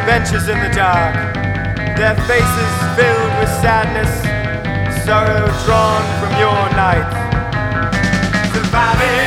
benches in the dark, their faces filled with sadness, sorrow drawn from your night. Surviving